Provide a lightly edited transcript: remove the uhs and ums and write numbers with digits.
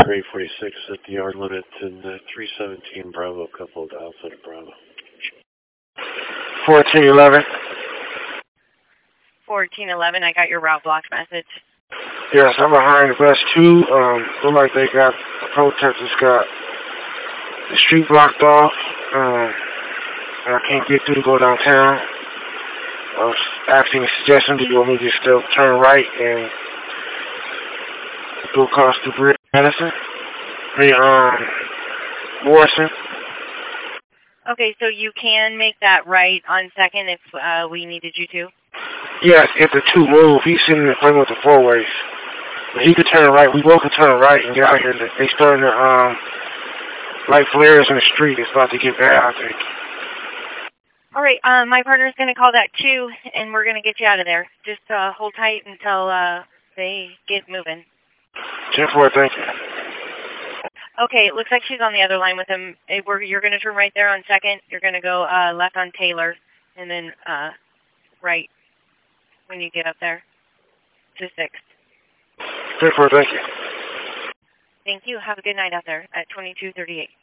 Grade 46 at the yard limit and 317 Bravo, coupled Alpha to Bravo. 1411. 1411, I got your route block message. Yes, I'm behind bus 2. Look like they got, the protesters got the street blocked off. And I can't get through to go downtown. I was asking a suggestion, do you want me to still turn right and go across the bridge, Madison? Morrison. Okay, so you can make that right on 2nd if we needed you to? Yes, if the 2 move, he's sitting in front of the 4-ways. But he could turn right. We both could turn right and get out here. They starting to, light flares in the street. It's about to get bad, I think. All right, my partner's going to call that 2, and we're going to get you out of there. Just hold tight until they get moving. 10-4, thank you. Okay, it looks like she's on the other line with him. You're going to turn right there on 2nd. You're going to go left on Taylor, and then right when you get up there to 6th. 10-4, thank you. Thank you. Have a good night out there at 2238.